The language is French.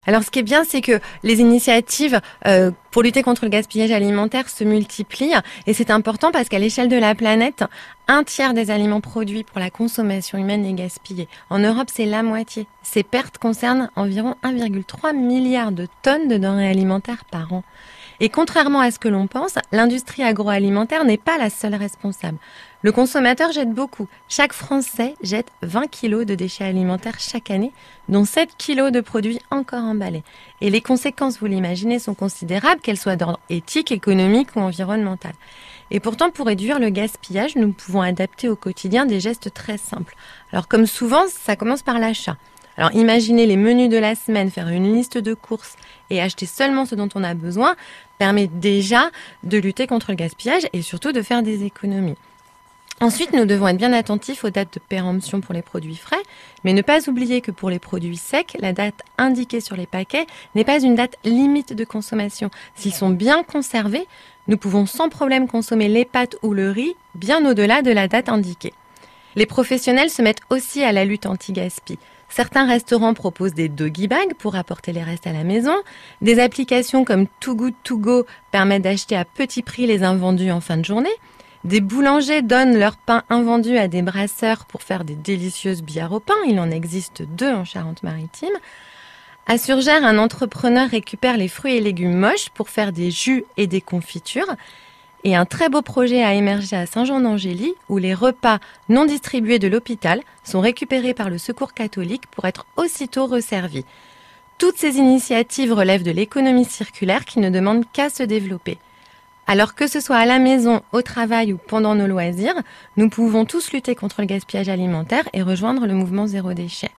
Alors, ce qui est bien, c'est que les initiatives pour lutter contre le gaspillage alimentaire se multiplient et c'est important parce qu'à l'échelle de la planète, 1/3 des aliments produits pour la consommation humaine est gaspillé. En Europe, c'est la moitié. Ces pertes concernent environ 1,3 milliard de tonnes de denrées alimentaires par an. Et contrairement à ce que l'on pense, l'industrie agroalimentaire n'est pas la seule responsable. Le consommateur jette beaucoup. Chaque Français jette 20 kilos de déchets alimentaires chaque année, dont 7 kilos de produits encore emballés. Et les conséquences, vous l'imaginez, sont considérables, qu'elles soient d'ordre éthique, économique ou environnemental. Et pourtant, pour réduire le gaspillage, nous pouvons adapter au quotidien des gestes très simples. Alors, comme souvent, ça commence par l'achat. Alors, imaginez les menus de la semaine, faire une liste de courses et acheter seulement ce dont on a besoin permet déjà de lutter contre le gaspillage et surtout de faire des économies. Ensuite, nous devons être bien attentifs aux dates de péremption pour les produits frais, mais ne pas oublier que pour les produits secs, la date indiquée sur les paquets n'est pas une date limite de consommation. S'ils sont bien conservés, nous pouvons sans problème consommer les pâtes ou le riz bien au-delà de la date indiquée. Les professionnels se mettent aussi à la lutte anti-gaspi. Certains restaurants proposent des doggy bags pour apporter les restes à la maison. Des applications comme Too Good To Go permettent d'acheter à petit prix les invendus en fin de journée. Des boulangers donnent leur pain invendu à des brasseurs pour faire des délicieuses bières au pain. Il en existe 2 en Charente-Maritime. À Surgères, un entrepreneur récupère les fruits et légumes moches pour faire des jus et des confitures. Et un très beau projet a émergé à Saint-Jean-d'Angély où les repas non distribués de l'hôpital sont récupérés par le Secours catholique pour être aussitôt resservis. Toutes ces initiatives relèvent de l'économie circulaire qui ne demande qu'à se développer. Alors que ce soit à la maison, au travail ou pendant nos loisirs, nous pouvons tous lutter contre le gaspillage alimentaire et rejoindre le mouvement zéro déchet.